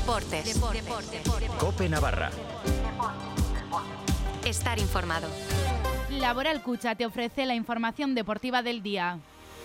Deportes. COPE Navarra. Estar informado. Laboral Cucha te ofrece la información deportiva del día.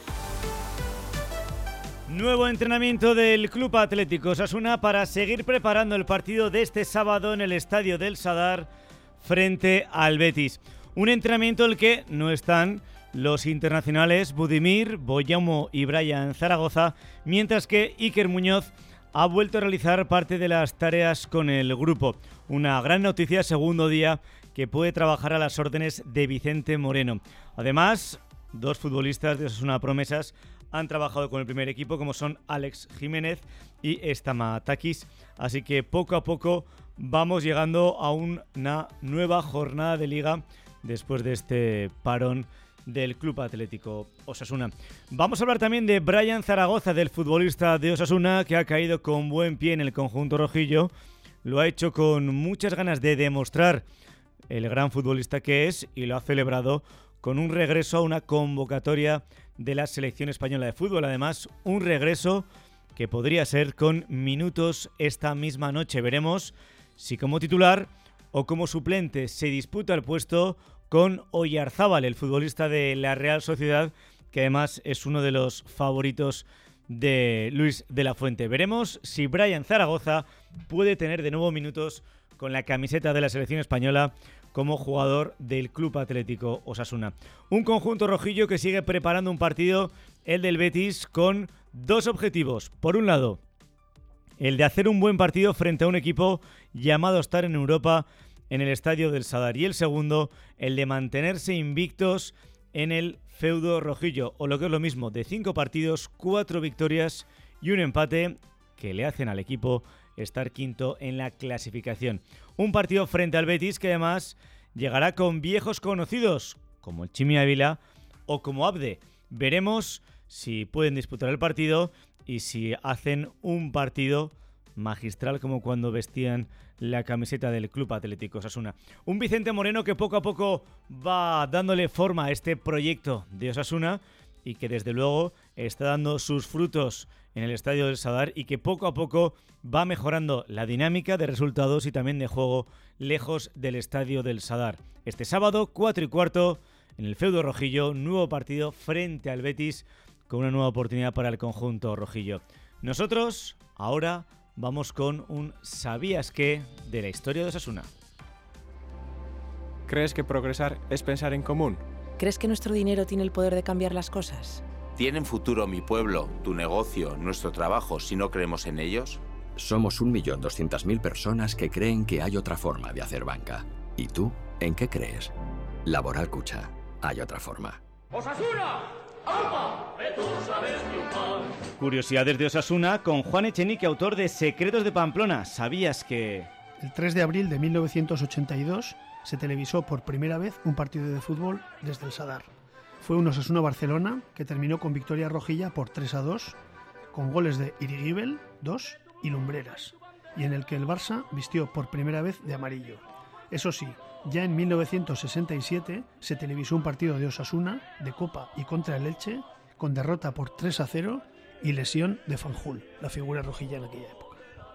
Nuevo entrenamiento del Club Atlético Osasuna para seguir preparando el partido de este sábado en el Estadio del Sadar frente al Betis. Un entrenamiento en el que no están los internacionales Budimir, Boyamo y Brian Zaragoza, mientras que Iker Muñoz ha vuelto a realizar parte de las tareas con el grupo. Una gran noticia, segundo día que puede trabajar a las órdenes de Vicente Moreno. Además, dos futbolistas de Osasuna promesas han trabajado con el primer equipo, como son Alex Jiménez y Stamatakis. Así que poco a poco vamos llegando a una nueva jornada de liga después de este parón del Club Atlético Osasuna. Vamos a hablar también de Brian Zaragoza, del futbolista de Osasuna, que ha caído con buen pie en el conjunto rojillo. Lo ha hecho con muchas ganas de demostrar el gran futbolista que es y lo ha celebrado con un regreso a una convocatoria de la selección española de fútbol. Además, un regreso que podría ser con minutos esta misma noche. Veremos si como titular o como suplente se disputa el puesto con Oyarzábal, el futbolista de la Real Sociedad, que además es uno de los favoritos de Luis de la Fuente. Veremos si Brian Zaragoza puede tener de nuevo minutos con la camiseta de la selección española como jugador del Club Atlético Osasuna. Un conjunto rojillo que sigue preparando un partido, el del Betis, con dos objetivos. Por un lado, el de hacer un buen partido frente a un equipo llamado a estar en Europa en el Estadio del Sadar. Y el segundo, el de mantenerse invictos en el feudo rojillo. O lo que es lo mismo, de 5 partidos, 4 victorias y un empate que le hacen al equipo estar quinto en la clasificación. Un partido frente al Betis que además llegará con viejos conocidos, como el Chimi Ávila o como Abde. Veremos si pueden disputar el partido y si hacen un partido magistral como cuando vestían la camiseta del Club Atlético Osasuna. Un Vicente Moreno que poco a poco va dándole forma a este proyecto de Osasuna y que desde luego está dando sus frutos en el Estadio del Sadar y que poco a poco va mejorando la dinámica de resultados y también de juego lejos del Estadio del Sadar. Este sábado, 4:15, en el feudo rojillo, nuevo partido frente al Betis con una nueva oportunidad para el conjunto rojillo. Nosotros ahora vamos con un ¿sabías qué? De la historia de Osasuna. ¿Crees que progresar es pensar en común? ¿Crees que nuestro dinero tiene el poder de cambiar las cosas? ¿Tienen futuro mi pueblo, tu negocio, nuestro trabajo si no creemos en ellos? Somos 1.200.000 personas que creen que hay otra forma de hacer banca. ¿Y tú? ¿En qué crees? Laboral Cucha. Hay otra forma. ¡Osasuna! ¡Alma! ¡Tú sabes triunfar! Curiosidades de Osasuna con Juan Echenique, autor de Secretos de Pamplona. ¿Sabías que...? El 3 de abril de 1982 se televisó por primera vez un partido de fútbol desde el Sadar. Fue un Osasuna-Barcelona que terminó con victoria rojilla por 3-2, con goles de Irigibel, 2, y Lumbreras, y en el que el Barça vistió por primera vez de amarillo. Eso sí, ya en 1967 se televisó un partido de Osasuna, de Copa y contra el Elche, con derrota por 3-0 y lesión de Fanjul, la figura rojilla en aquella época.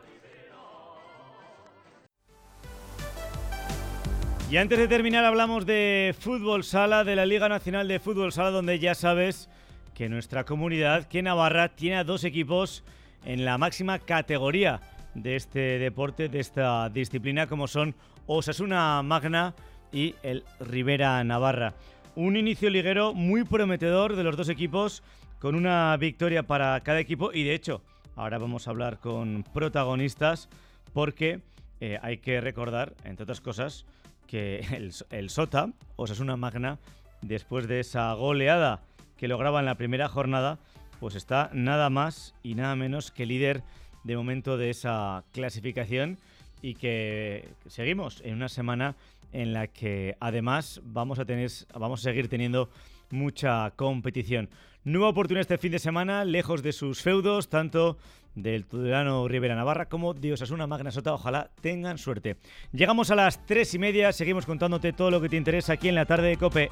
Y antes de terminar hablamos de fútbol sala, de la Liga Nacional de Fútbol Sala, donde ya sabes que nuestra comunidad, que Navarra, tiene a 2 equipos en la máxima categoría de este deporte, de esta disciplina, como son Osasuna Magna y el Rivera Navarra. Un inicio liguero muy prometedor de los 2 equipos, con una victoria para cada equipo y de hecho ahora vamos a hablar con protagonistas porque hay que recordar, entre otras cosas, que el Sota, Osasuna Magna, después de esa goleada que lograba en la primera jornada, pues está nada más y nada menos que líder de momento de esa clasificación y que seguimos en una semana en la que además vamos a seguir teniendo mucha competición. Nueva oportunidad este fin de semana, lejos de sus feudos, tanto del Tudelano Rivera Navarra como de Osasuna Magna Sota. Ojalá tengan suerte. Llegamos a las 3:30, seguimos contándote todo lo que te interesa aquí en la tarde de COPE.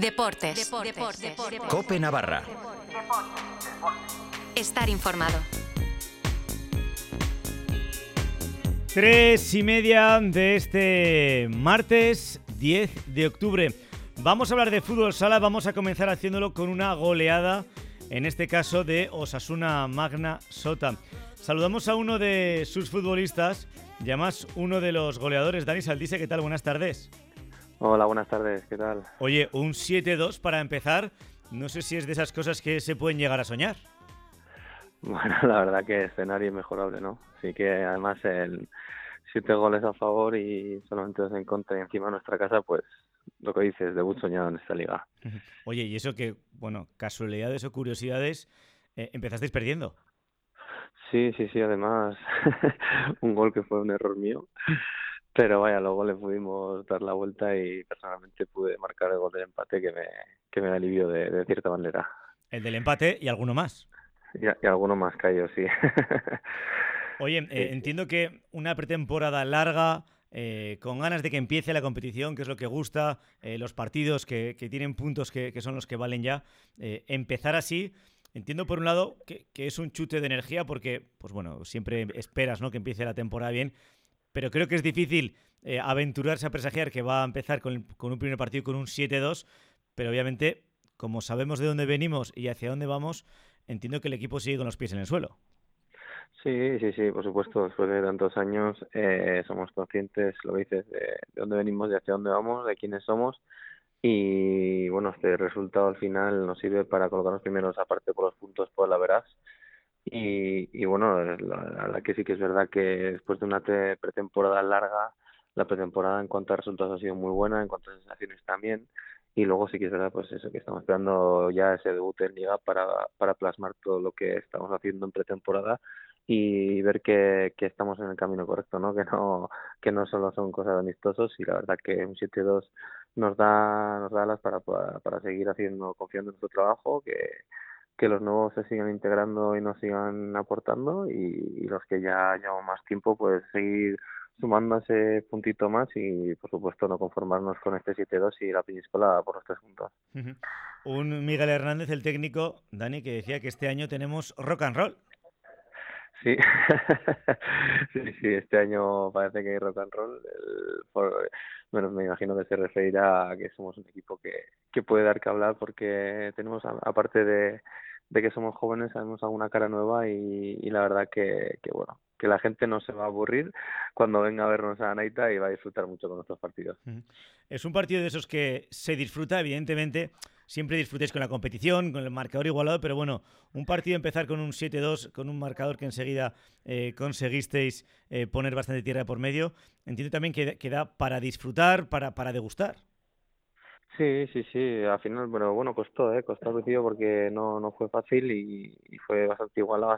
Deportes. COPE Navarra. Estar informado. 3:30 de este martes 10 de octubre. Vamos a hablar de fútbol sala, vamos a comenzar haciéndolo con una goleada, en este caso de Osasuna Magna Sota. Saludamos a uno de sus futbolistas, y además uno de los goleadores, Dani Saldise. ¿Qué tal? Buenas tardes. Hola, buenas tardes, ¿qué tal? Oye, un 7-2 para empezar, no sé si es de esas cosas que se pueden llegar a soñar. Bueno, la verdad que escenario inmejorable, ¿no? Así que además 7 goles a favor y solamente 2 en contra y encima nuestra casa, pues lo que dices, debut soñado en esta liga. Oye, y eso que, bueno, casualidades o curiosidades, empezasteis perdiendo. Sí, además un gol que fue un error mío, pero vaya, luego le pudimos dar la vuelta y personalmente pude marcar el gol del empate que me alivió de cierta manera. El del empate y alguno más. Y alguno más cayó, sí. Oye, entiendo que una pretemporada larga, con ganas de que empiece la competición, que es lo que gusta, los partidos que tienen puntos que son los que valen ya, empezar así, entiendo por un lado que es un chute de energía porque, pues bueno, siempre esperas, ¿no?, que empiece la temporada bien, pero creo que es difícil aventurarse a presagiar que va a empezar con un primer partido con un 7-2, pero obviamente, como sabemos de dónde venimos y hacia dónde vamos, entiendo que el equipo sigue con los pies en el suelo. Sí, por supuesto. Después de tantos años somos conscientes, lo dices, de dónde venimos, de hacia dónde vamos, de quiénes somos. Y bueno, este resultado al final nos sirve para colocarnos primeros, aparte por los puntos, por la verás. Y bueno, la verdad que sí que es verdad que después de una pretemporada larga, la pretemporada en cuanto a resultados ha sido muy buena, en cuanto a sensaciones también. Y luego sí que es verdad, pues eso, que estamos esperando ya ese debut en Liga para plasmar todo lo que estamos haciendo en pretemporada y ver que estamos en el camino correcto, ¿no? Que no solo son cosas amistosos, y la verdad que un 7-2 nos da alas para seguir confiando en nuestro trabajo, que los nuevos se sigan integrando y nos sigan aportando, y los que ya llevamos más tiempo, pues seguir sumando ese puntito más y, por supuesto, no conformarnos con este 7-2 y la Peñíscola por los 3 puntos. Un Miguel Hernández, el técnico, Dani, que decía que este año tenemos rock and roll. Sí, sí, este año parece que hay rock and roll. Bueno, me imagino que se referirá a que somos un equipo que puede dar que hablar porque tenemos, aparte de que somos jóvenes, tenemos alguna cara nueva y la verdad que bueno, que la gente no se va a aburrir cuando venga a vernos a Anaita y va a disfrutar mucho con nuestros partidos. Es un partido de esos que se disfruta, evidentemente. Siempre disfrutéis con la competición, con el marcador igualado, pero bueno, un partido empezar con un 7-2, con un marcador que enseguida conseguisteis poner bastante tierra por medio, entiendo también que da para disfrutar, para degustar. Sí, al final, bueno, costó al principio porque no fue fácil y fue bastante igualado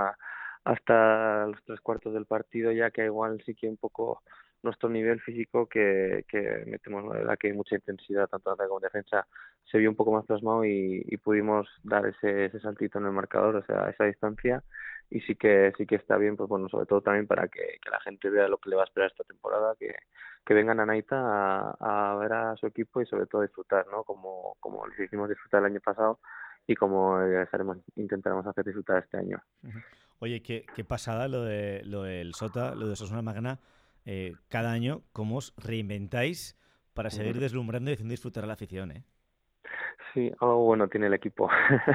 hasta los 3/4 del partido, ya que igual sí que un poco nuestro nivel físico que metemos, la verdad que mucha intensidad tanto en ataque como en defensa se vio un poco más plasmado y pudimos dar ese saltito en el marcador, o sea, esa distancia, y sí que está bien, pues bueno, sobre todo también para que la gente vea lo que le va a esperar esta temporada, que vengan a Naita a ver a su equipo y sobre todo disfrutar, ¿no? Como les hicimos disfrutar el año pasado y como intentaremos hacer disfrutar este año. Oye, qué pasada lo del Sota, lo de Osasuna Magna. Cada año, ¿cómo os reinventáis para seguir deslumbrando y haciendo disfrutar a la afición, eh? Sí, algo bueno tiene el equipo.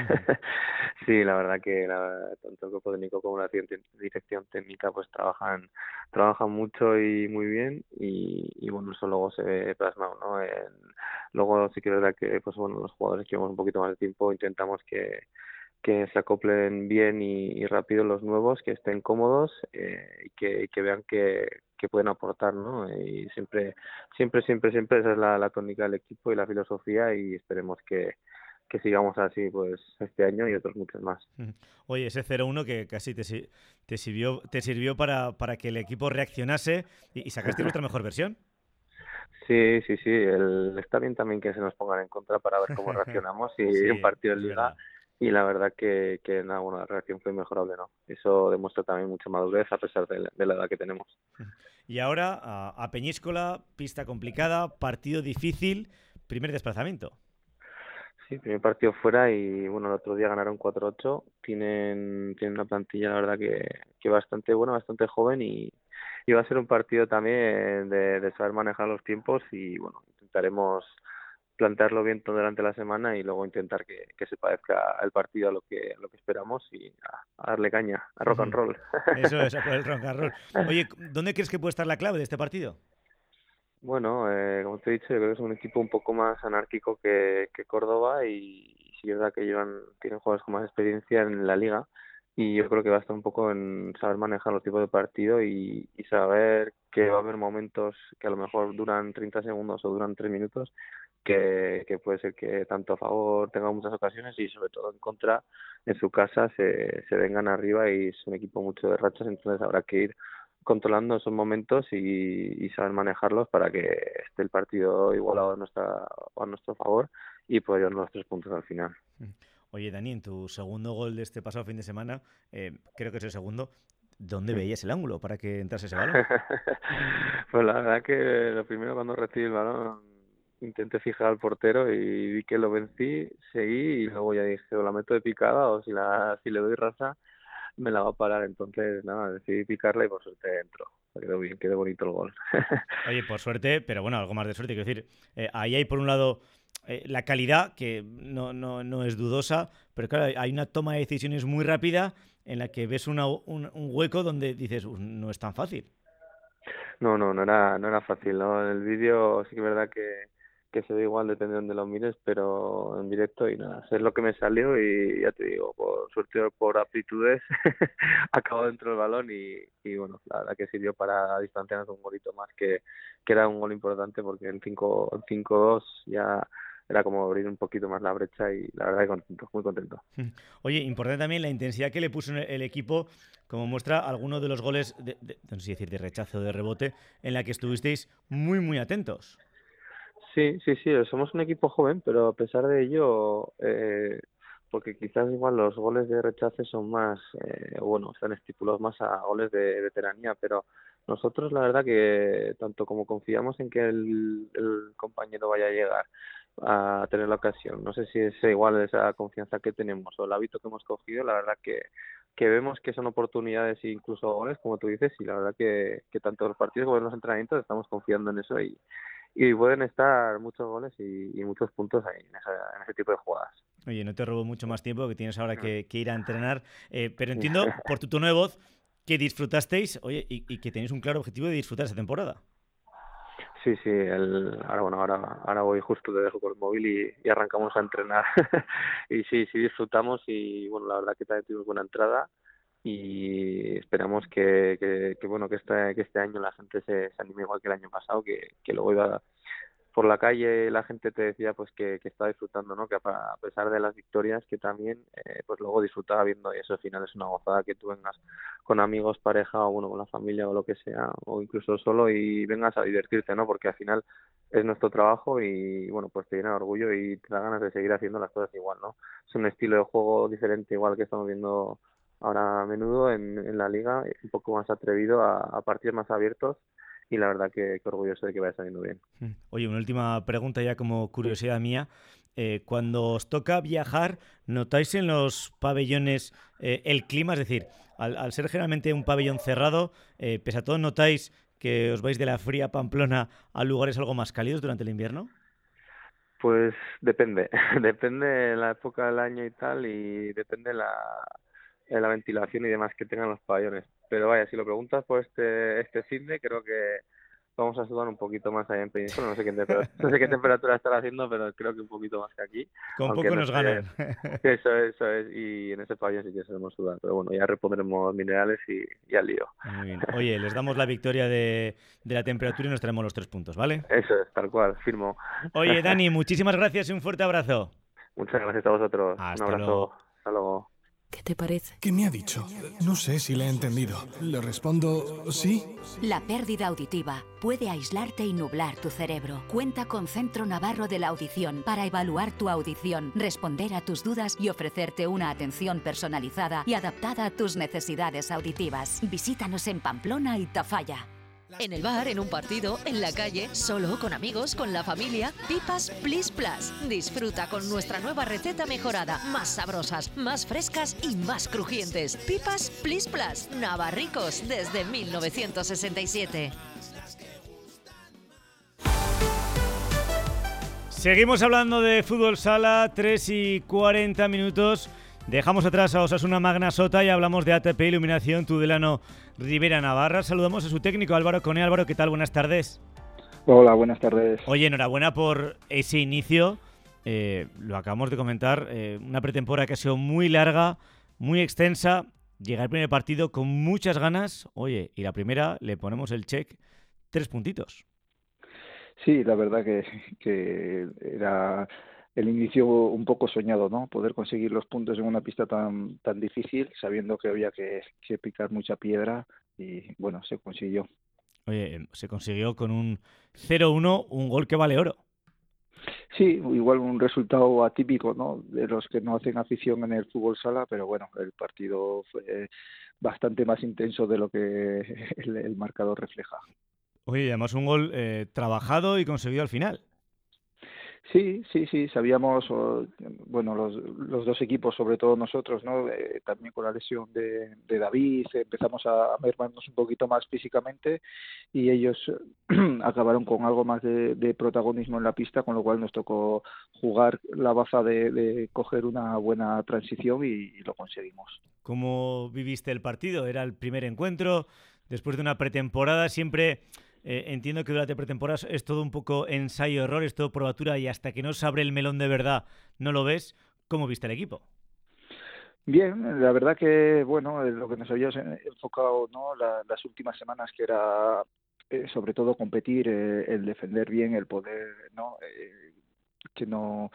Sí, la verdad que tanto el cuerpo técnico como la dirección técnica pues trabajan mucho y muy bien y bueno, eso luego se ve plasmado, ¿no? Luego sí que es verdad que pues bueno, los jugadores que llevamos un poquito más de tiempo intentamos que se acoplen bien y rápido los nuevos, que estén cómodos y que vean que pueden aportar, ¿no? Y siempre esa es la tónica del equipo y la filosofía, y esperemos que sigamos así pues este año y otros muchos más. Oye, ese 0-1 que casi te sirvió para que el equipo reaccionase y sacaste nuestra mejor versión. Sí. Está bien también que se nos pongan en contra para ver cómo reaccionamos y sí, un partido en Liga. Y la verdad que la reacción fue mejorable, ¿no? Eso demuestra también mucha madurez a pesar de la edad que tenemos. Y ahora a Peñíscola, pista complicada, partido difícil, primer desplazamiento. primer partido fuera y bueno, el otro día ganaron 4-8. Tienen una plantilla, la verdad, que bastante buena, bastante joven y va a ser un partido también de saber manejar los tiempos y bueno, intentaremos plantearlo bien todo durante la semana y luego intentar que se parezca el partido a lo que esperamos y a darle caña, a rock and roll. Eso es, a por el rock and roll. Oye, ¿dónde crees que puede estar la clave de este partido? Bueno, como te he dicho, yo creo que es un equipo un poco más anárquico que Córdoba y sí es verdad que tienen jugadores con más experiencia en la liga y yo creo que va a estar un poco en saber manejar los tipos de partido y saber que va a haber momentos que a lo mejor duran 30 segundos o duran 3 minutos que puede ser que tanto a favor tenga muchas ocasiones y sobre todo en contra en su casa se vengan arriba y es un equipo mucho de rachas, entonces habrá que ir controlando esos momentos y saber manejarlos para que esté el partido igualado a nuestro favor y poder llevarnos los 3 puntos al final. Oye, Dani, en tu segundo gol de este pasado fin de semana, creo que es el segundo, ¿dónde veías el ángulo para que entrase ese balón? Pues la verdad que lo primero cuando recibí el balón intenté fijar al portero y vi que lo vencí, seguí y luego ya dije o la meto de picada o si le doy raza me la va a parar, entonces nada, decidí picarla y por suerte entró. Quedó bien, quedó bonito el gol. Oye, por suerte, pero bueno, algo más de suerte, quiero decir, ahí hay por un lado la calidad, que no es dudosa, pero claro, hay una toma de decisiones muy rápida en la que ves un hueco donde dices, no es tan fácil. No era fácil, ¿no? En el vídeo sí que es verdad que se ve igual depende de donde lo mires, pero en directo y nada, es lo que me salió y ya te digo, por suerte o por aptitudes acabó dentro del balón y bueno, la verdad que sirvió para distanciarnos un golito más que era un gol importante porque en 5-2 ya era como abrir un poquito más la brecha y la verdad que contento, muy contento. Oye, importante también la intensidad que le puso el equipo, como muestra algunos de los goles, no sé decir de rechazo o de rebote, en la que estuvisteis muy, muy atentos. Sí, somos un equipo joven, pero a pesar de ello, porque quizás igual los goles de rechace son más, están estipulados más a goles de veteranía, pero nosotros la verdad que tanto como confiamos en que el compañero vaya a llegar a tener la ocasión, no sé si es igual esa confianza que tenemos o el hábito que hemos cogido, la verdad que vemos que son oportunidades e incluso goles, como tú dices, y la verdad que tanto en los partidos como en los entrenamientos estamos confiando en eso y pueden estar muchos goles y muchos puntos ahí en ese tipo de jugadas. Oye, no te robo mucho más tiempo, que tienes ahora que ir a entrenar, pero entiendo por tu tono de voz que disfrutasteis, oye, y que tenéis un claro objetivo de disfrutar esta temporada. Sí, ahora voy justo, te dejo por el móvil y arrancamos a entrenar. Y sí disfrutamos y bueno, la verdad que también tuvimos buena entrada y esperamos que este año la gente se anime igual que el año pasado, que luego iba por la calle la gente te decía pues que estaba disfrutando, ¿no? Que a pesar de las victorias que también pues luego disfrutaba viendo y eso al final es una gozada que tú vengas con amigos, pareja o bueno con la familia o lo que sea o incluso solo y vengas a divertirte, ¿no? Porque al final es nuestro trabajo y bueno pues te llena de orgullo y te da ganas de seguir haciendo las cosas igual, ¿no? Es un estilo de juego diferente igual que estamos viendo ahora a menudo en la liga, un poco más atrevido a partidos más abiertos y la verdad que orgulloso de que vaya saliendo bien. Oye, una última pregunta ya como curiosidad mía. Cuando os toca viajar, ¿notáis en los pabellones el clima? Es decir, al ser generalmente un pabellón cerrado, pese a todo, ¿notáis que os vais de la fría Pamplona a lugares algo más cálidos durante el invierno? Pues depende de la época del año y tal, y depende la ventilación y demás que tengan los pabellones. Pero vaya, si lo preguntas por este finde, creo que vamos a sudar un poquito más allá en Península. No sé qué temperatura estará haciendo, pero creo que un poquito más que aquí. Con poco nos ganan. Eso es. Y en ese pabellón sí que sabemos sudar. Pero bueno, ya repondremos minerales y al lío. Muy bien. Oye, les damos la victoria de la temperatura y nos traemos los 3 puntos, ¿vale? Eso es, tal cual, firmo. Oye, Dani, muchísimas gracias y un fuerte abrazo. Muchas gracias a vosotros. Hasta un abrazo. luego. Hasta luego. ¿Qué te parece? ¿Qué me ha dicho? No sé si le he entendido. ¿Le respondo sí? La pérdida auditiva puede aislarte y nublar tu cerebro. Cuenta con Centro Navarro de la Audición para evaluar tu audición, responder a tus dudas y ofrecerte una atención personalizada y adaptada a tus necesidades auditivas. Visítanos en Pamplona y Tafalla. En el bar, en un partido, en la calle, solo, con amigos, con la familia. Pipas Plis Plus. Disfruta con nuestra nueva receta mejorada. Más sabrosas, más frescas y más crujientes. Pipas Plis Plus. Navarricos desde 1967. Seguimos hablando de fútbol sala, 3:40. Dejamos atrás a Osasuna Magna Sota y hablamos de ATP Iluminación Tudelano Rivera Navarra. Saludamos a su técnico Álvaro Cone. Álvaro, ¿qué tal? Buenas tardes. Hola, buenas tardes. Oye, enhorabuena por ese inicio. Lo acabamos de comentar. Una pretemporada que ha sido muy larga, muy extensa. Llega el primer partido con muchas ganas. Oye, y la primera le ponemos el check, 3 puntitos. Sí, la verdad que era el inicio un poco soñado, ¿no? Poder conseguir los puntos en una pista tan difícil, sabiendo que había que picar mucha piedra y, bueno, se consiguió. Oye, se consiguió con un 0-1, un gol que vale oro. Sí, igual un resultado atípico, ¿no? De los que no hacen afición en el fútbol sala, pero bueno, el partido fue bastante más intenso de lo que el marcador refleja. Oye, además un gol trabajado y conseguido al final. Sí, sabíamos, bueno, los dos equipos, sobre todo nosotros, ¿no? También con la lesión de David, empezamos a mermarnos un poquito más físicamente y ellos acabaron con algo más de protagonismo en la pista, con lo cual nos tocó jugar la baza de coger una buena transición y lo conseguimos. ¿Cómo viviste el partido? Era el primer encuentro, después de una pretemporada, siempre... entiendo que durante pretemporada es todo un poco ensayo-error, es todo probatura y hasta que no se abre el melón de verdad no lo ves. ¿Cómo viste el equipo? Bien, la verdad que, bueno, lo que nos habíamos enfocado, ¿no? Las últimas semanas, que era sobre todo competir, el defender bien, el poder, ¿no? Que no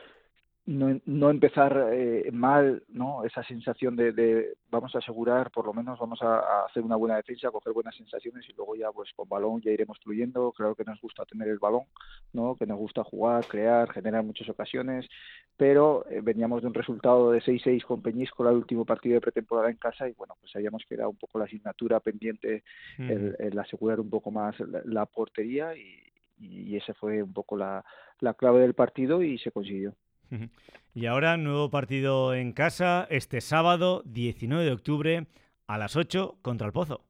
empezar mal, ¿no? Esa sensación de vamos a asegurar, por lo menos vamos a hacer una buena defensa, coger buenas sensaciones y luego ya pues con balón ya iremos fluyendo. Claro que nos gusta tener el balón, ¿no? Que nos gusta jugar, crear, generar muchas ocasiones, pero veníamos de un resultado de 6-6 con Peñíscola, el último partido de pretemporada en casa, y bueno, pues sabíamos que era un poco la asignatura pendiente el asegurar un poco más la portería y esa fue un poco la clave del partido y se consiguió. Y ahora, nuevo partido en casa, este sábado, 19 de octubre, a las 8, contra el Pozo.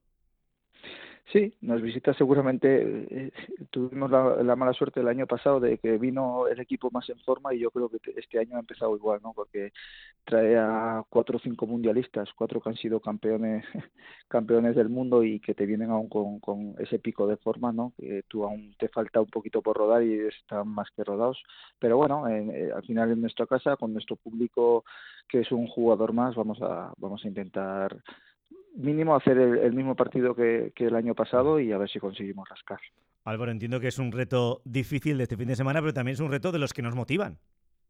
Sí, nos visita seguramente. Tuvimos la mala suerte el año pasado de que vino el equipo más en forma y yo creo que este año ha empezado igual, ¿no? Porque trae a 4 o 5 mundialistas, 4 que han sido campeones del mundo y que te vienen aún con ese pico de forma, ¿no? Que tú aún te falta un poquito por rodar y están más que rodados. Pero bueno, al final en nuestra casa, con nuestro público, que es un jugador más, vamos a intentar mínimo hacer el mismo partido que el año pasado y a ver si conseguimos rascar. Álvaro, entiendo que es un reto difícil de este fin de semana, pero también es un reto de los que nos motivan.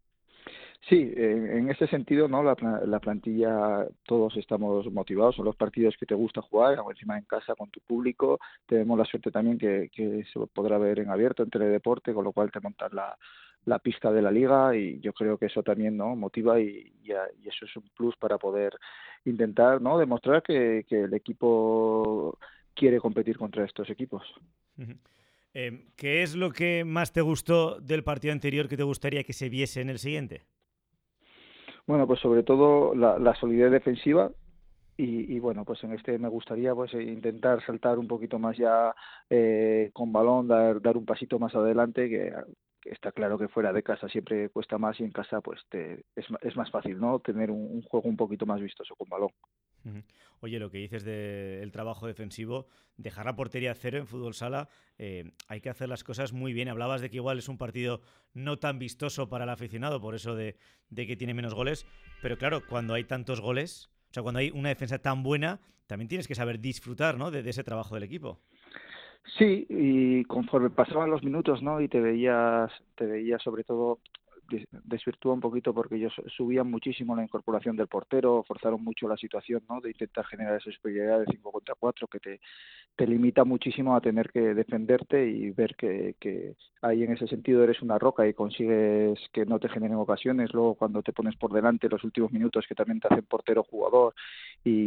Sí, en ese sentido, ¿no? La plantilla, todos estamos motivados, son los partidos que te gusta jugar, encima en casa con tu público. Tenemos la suerte también que se podrá ver en abierto, en Teledeporte, con lo cual te montas la pista de la liga y yo creo que eso también, ¿no? Motiva y eso es un plus para poder intentar, ¿no? Demostrar que el equipo quiere competir contra estos equipos. ¿Qué es lo que más te gustó del partido anterior que te gustaría que se viese en el siguiente? Bueno, pues sobre todo la solidez defensiva y bueno, pues en este me gustaría pues intentar saltar un poquito más ya con balón, dar un pasito más adelante, que está claro que fuera de casa siempre cuesta más y en casa pues es más fácil, ¿no? Tener un juego un poquito más vistoso con balón. Oye, lo que dices del trabajo defensivo, dejar la portería a cero en fútbol sala, hay que hacer las cosas muy bien. Hablabas de que igual es un partido no tan vistoso para el aficionado, por eso de que tiene menos goles, pero claro, cuando hay tantos goles, o sea, cuando hay una defensa tan buena, también tienes que saber disfrutar, ¿no? de ese trabajo del equipo. Sí, y conforme pasaban los minutos, ¿no? Y te veías sobre todo desvirtúa un poquito porque ellos subían muchísimo la incorporación del portero, forzaron mucho la situación, ¿no? De intentar generar esa superioridad de 5 contra 4 que te limita muchísimo a tener que defenderte y ver que ahí en ese sentido eres una roca y consigues que no te generen ocasiones. Luego cuando te pones por delante los últimos minutos, que también te hacen portero jugador y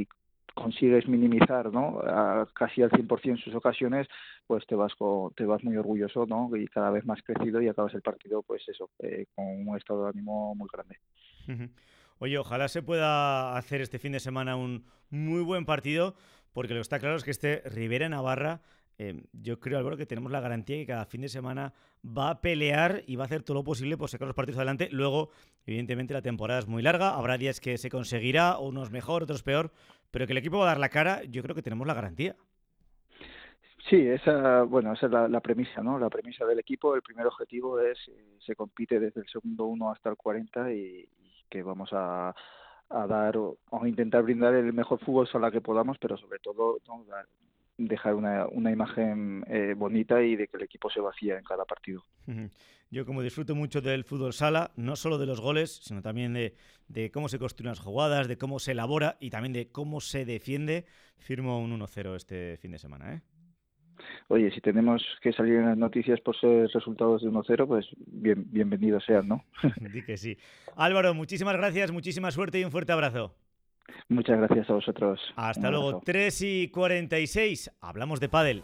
consigues minimizar, ¿no?, casi al 100% sus ocasiones, pues te vas muy orgulloso, ¿no?, y cada vez más crecido, y acabas el partido, pues eso, con un estado de ánimo muy grande. Oye, ojalá se pueda hacer este fin de semana un muy buen partido, porque lo que está claro es que este Rivera-Navarra, yo creo, Álvaro, que tenemos la garantía que cada fin de semana va a pelear y va a hacer todo lo posible por sacar los partidos adelante. Luego, evidentemente, la temporada es muy larga, habrá días que se conseguirá, unos mejor, otros peor, pero que el equipo va a dar la cara, yo creo que tenemos la garantía. Sí, esa es la premisa, ¿no? La premisa del equipo. El primer objetivo es, se compite desde el segundo 1 hasta el 40 y que vamos a dar o intentar brindar el mejor fútbol sala que podamos, pero sobre todo, ¿no?, dejar una imagen bonita y de que el equipo se vacía en cada partido. Yo, como disfruto mucho del fútbol sala, no solo de los goles, sino también de cómo se construyen las jugadas, de cómo se elabora y también de cómo se defiende, firmo un 1-0 este fin de semana, ¿eh? Oye, si tenemos que salir en las noticias por ser resultados de 1-0, pues bienvenidos sean, ¿no? Di que sí. Álvaro, muchísimas gracias, muchísima suerte y un fuerte abrazo. Muchas gracias a vosotros. Hasta luego. 3:46. Hablamos de pádel.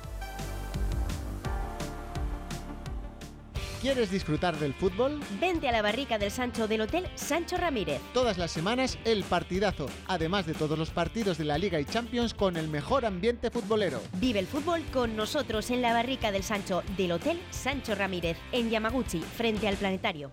¿Quieres disfrutar del fútbol? Vente a la barrica del Sancho del Hotel Sancho Ramírez. Todas las semanas el partidazo, además de todos los partidos de la Liga y Champions con el mejor ambiente futbolero. Vive el fútbol con nosotros en la barrica del Sancho del Hotel Sancho Ramírez, en Yamaguchi, frente al Planetario.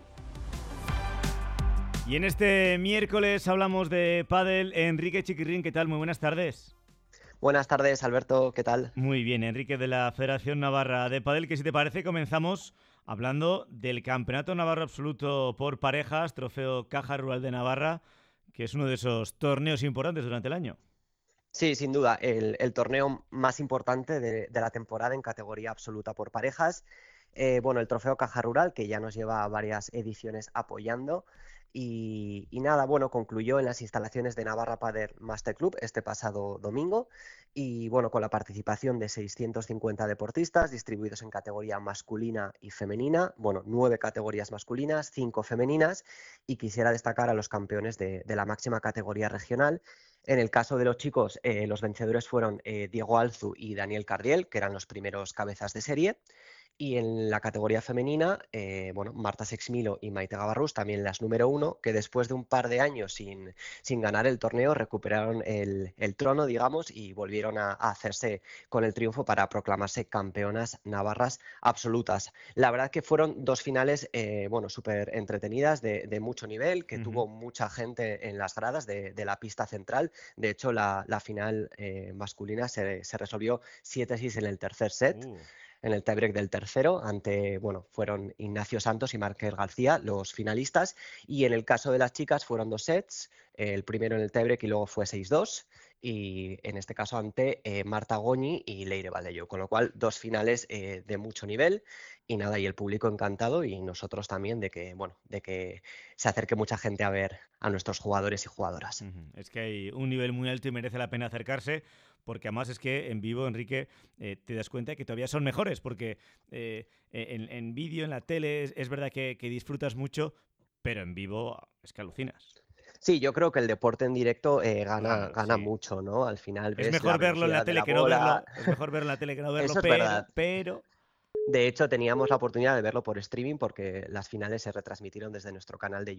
Y en este miércoles hablamos de pádel. Enrique Chiquirrín, ¿qué tal? Muy buenas tardes. Buenas tardes, Alberto, ¿qué tal? Muy bien, Enrique, de la Federación Navarra de Pádel, que si te parece comenzamos hablando del Campeonato Navarro Absoluto por parejas, Trofeo Caja Rural de Navarra, que es uno de esos torneos importantes durante el año. Sí, sin duda, el torneo más importante de la temporada en categoría absoluta por parejas. El Trofeo Caja Rural, que ya nos lleva varias ediciones apoyando. Y nada, concluyó en las instalaciones de Navarra Padel Master Club este pasado domingo y con la participación de 650 deportistas distribuidos en categoría masculina y femenina, 9 categorías masculinas, 5 femeninas, y quisiera destacar a los campeones de la máxima categoría regional. En el caso de los chicos, los vencedores fueron Diego Alzu y Daniel Cardiel, que eran los primeros cabezas de serie. Y en la categoría femenina, Marta Sexmilo y Maite Gavarrús, también las número 1, que después de un par de años sin ganar el torneo, recuperaron el trono, digamos, y volvieron a hacerse con el triunfo para proclamarse campeonas navarras absolutas. La verdad que fueron dos finales, súper entretenidas, de mucho nivel, que tuvo mucha gente en las gradas de la pista central. De hecho, la final masculina se resolvió 7-6 en el tercer set. En el tiebreak del tercero, fueron Ignacio Santos y Márquez García los finalistas, y en el caso de las chicas fueron 2 sets, el primero en el tiebreak y luego fue 6-2, y en este caso ante Marta Goñi y Leire Valdello, con lo cual 2 finales de mucho nivel, y nada, y el público encantado, y nosotros también de que se acerque mucha gente a ver a nuestros jugadores y jugadoras. Es que hay un nivel muy alto y merece la pena acercarse, porque además es que en vivo, Enrique, te das cuenta que todavía son mejores, porque en vídeo, en la tele, es verdad que disfrutas mucho, pero en vivo es que alucinas. Sí, yo creo que el deporte en directo gana mucho, ¿no? Al final ves es mejor verlo en la tele que no verlo. Es mejor verlo en la tele que no verlo, eso es verdad. Pero... De hecho, teníamos la oportunidad de verlo por streaming porque las finales se retransmitieron desde nuestro canal de